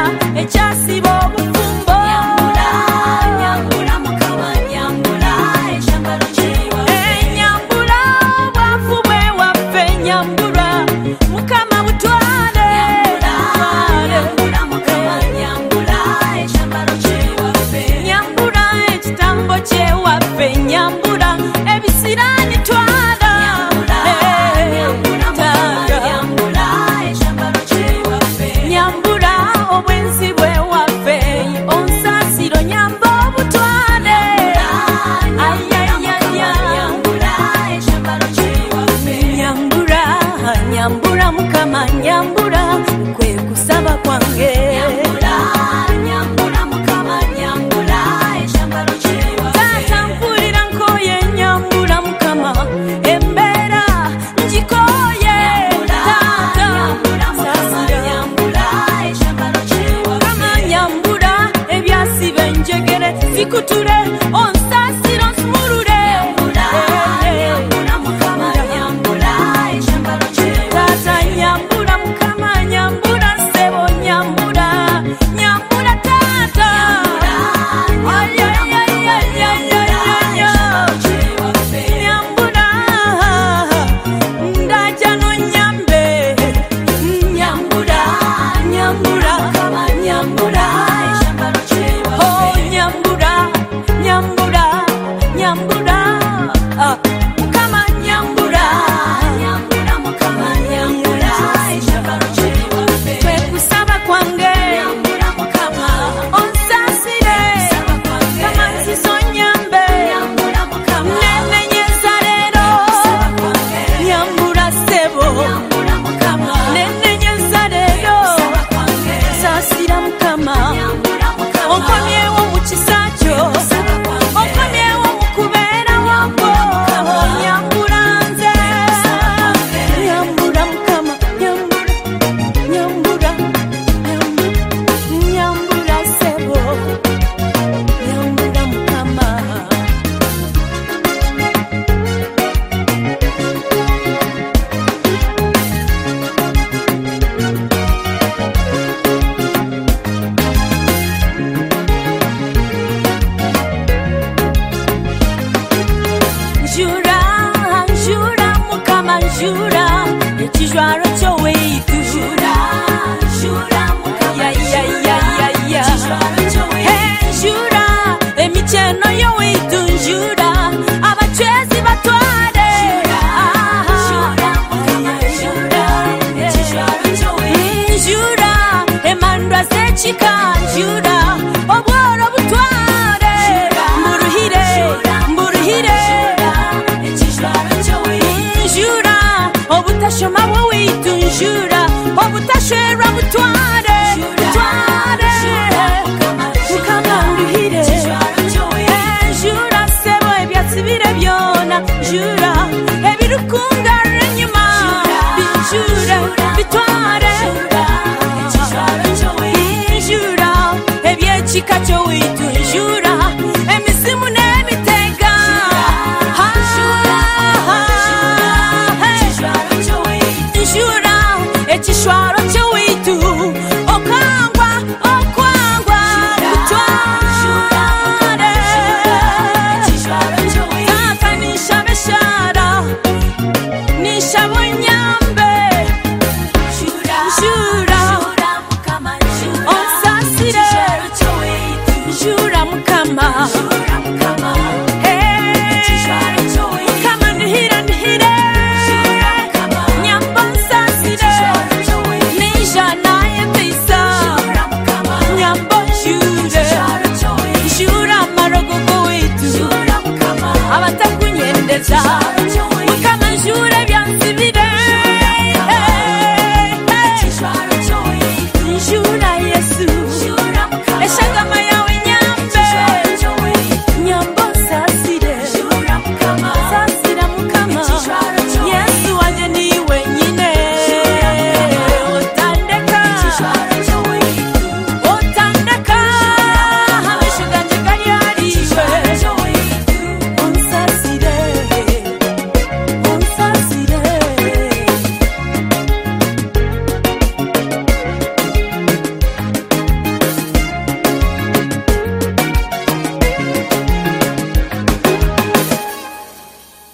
ekyasiba obufumbo nyambula mukama nyambula ekyambalo kyewafe nyambula obwavu bwe waffe nyambula mukama butwale nyambula mukama nyambula ekyambalo kyewafe nyambula ekitambo kyewaffe nyambula ebisirani twala nyambula ekyambalo kyewaffe nyambula obwenzi bwe waffe onsasiro nyamba obutwale nyambula ekyambalo kyewaffe nyambula mukama nyambula kwe kusaba kwange nyambula mukama nyambula ekyambalo kyewaffe tata mpulira nkoye nyambula mukama embeera njikoye tata nyambula ekyambalo kyewaffe kama nyambula ebyasiba enjegere zikutule onsasiro nsumulule nyambula mukama nyambula ekyambalo kyewaffe tata nyambula mukama nyambula sebo nyambula nyambula tata nyambula ndaja nonyambe nyambula nyambula nyambula ekyambalo kyewaffe nyambula nyambula nyambula mukama nyambula nyambula mukama nyambula ekyambalo kyewaffe kwe kusaba kwange nyambula mukama onsasire kama nzisonyambe nyambula mukama nenenyeza leero nyambula sebo nyambula mukama nenenyeza leero sasira mukama onkomyewo mu kisa kyo onkomyewo mu kubeera wako nyambula nze nyambula mukama nyambula nyambula nyambula sebo nyambula mukama njura njura mukama njura ekijwaro kyo weitu njura njura mukama ekijwaro kyo weitu njura emikyeno yo weitu njura abachwezi batwale njura mukama njura ekijwaro kyo weitu njura emandwa z'ekika njura obworo butwale mburuhire mburuhire njura obutashoma bwo weitu njura obutashwerwa butware butware mukama uruhire njura sebo ebyasibire byona njura ebirukungara enyuma binjure bitware njura ebyekika kyo weitu njura emisimu n'emitega njura ekishwaro kyo weitu okwangwa okwangwa butware tata nishabe shara nishabo nyambe njura onsasire njura mukama mukama nihire nihire nyamba nsasire nisha naye pesa nyamba nshure njura amarogogo weitu abatakunyendeza